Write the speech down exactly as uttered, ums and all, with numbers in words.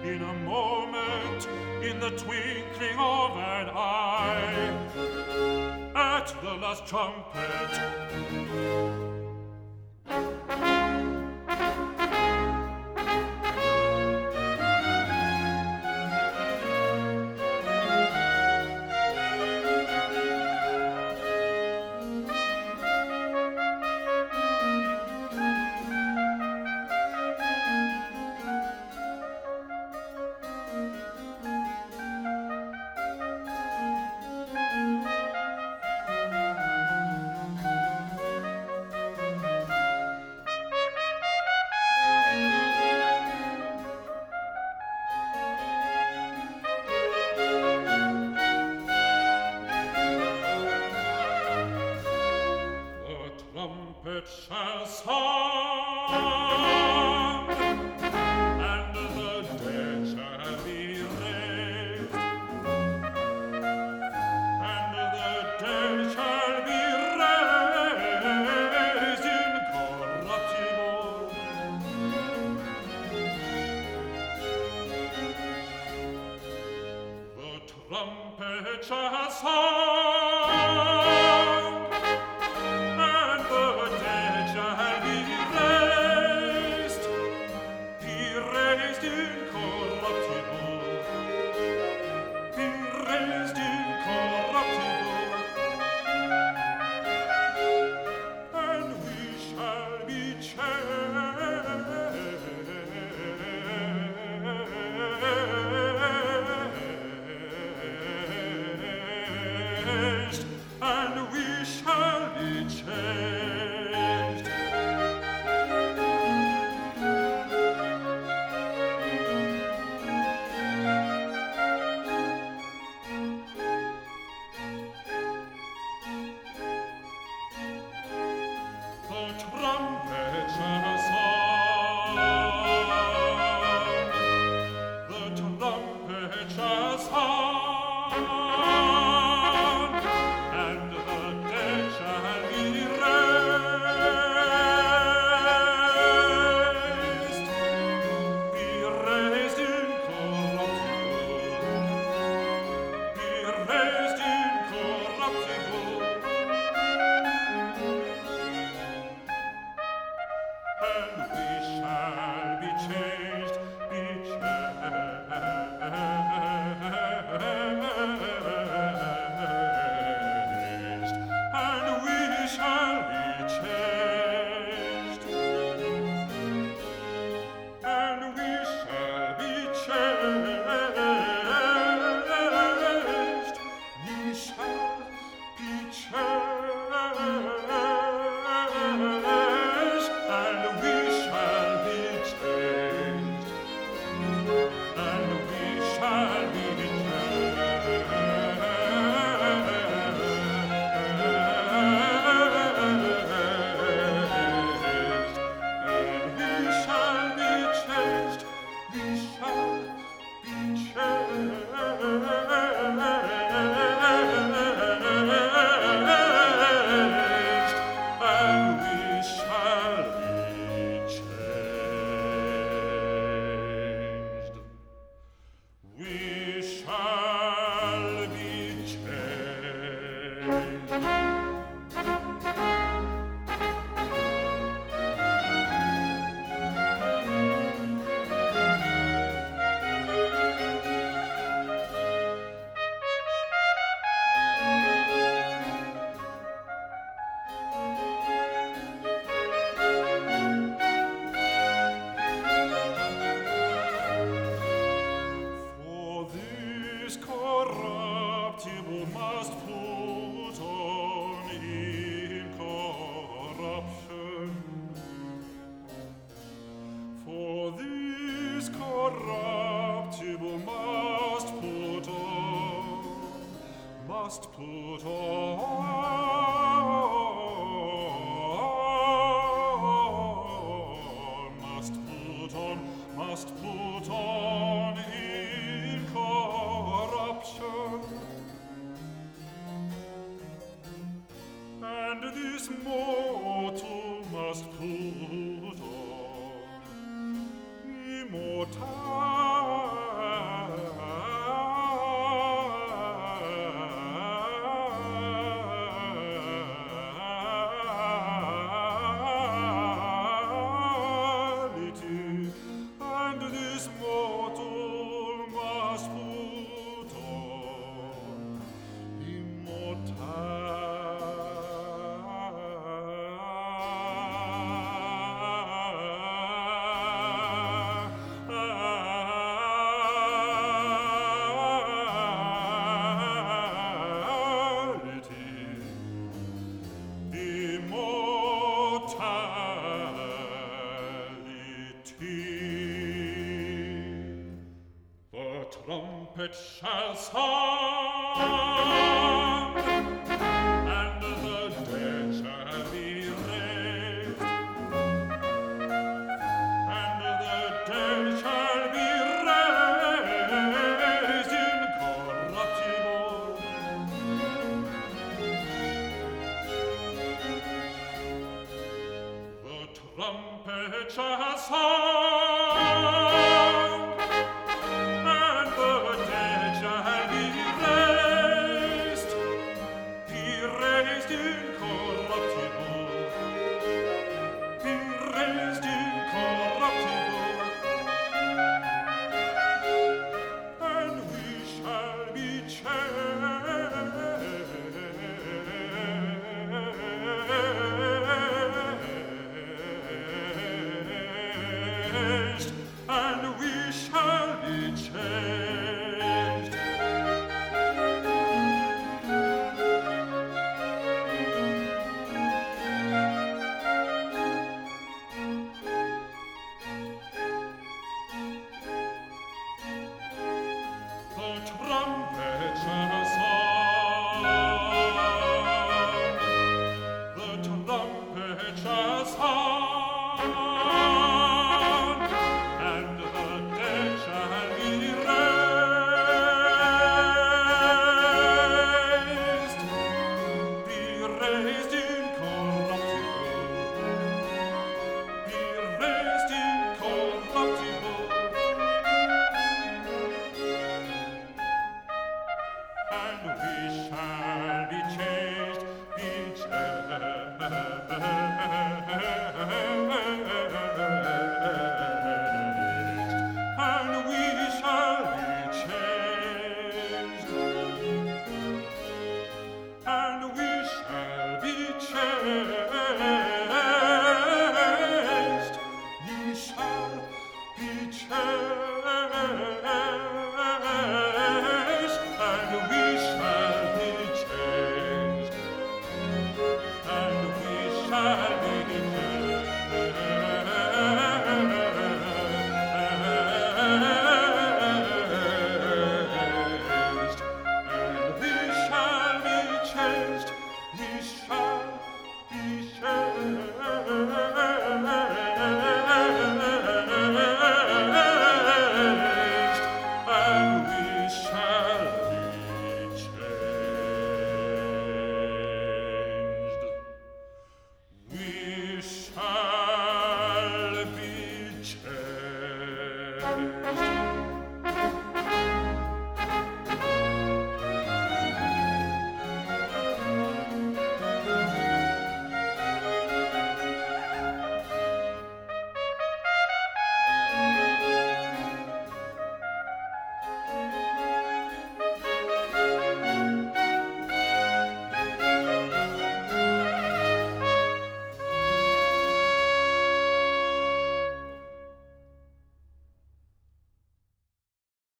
in a moment, in the twinkling of an eye. At the last trumpet, trumpet shall sound, and the dead shall be raised, and the dead shall be raised incorruptible. The trumpet shall sound, and we shall be changed. The trumpet shall sound, the trumpet shall sound, and the dead shall be raised, be raised incorruptible, be raised incorruptible. And we shall be changed, be changed, and we shall be changed, and we shall be changed, we shall be changed. And we shall be changed, and we shall be must put on, must put on, must put on incorruption. And this mortal must put on immortality. trumpet shall sound, and the dead shall be raised, and the dead shall be raised incorruptible. The trumpet shall sound, and the dead shall be raised, be raised incorruptible, be raised incorruptible, and we shall be changed, and we shall be changed. The trumpet shall sound, the trumpet shall sound, and the dead shall be raised, be raised incorruptible, be raised incorruptible, and we shall be changed, be changed.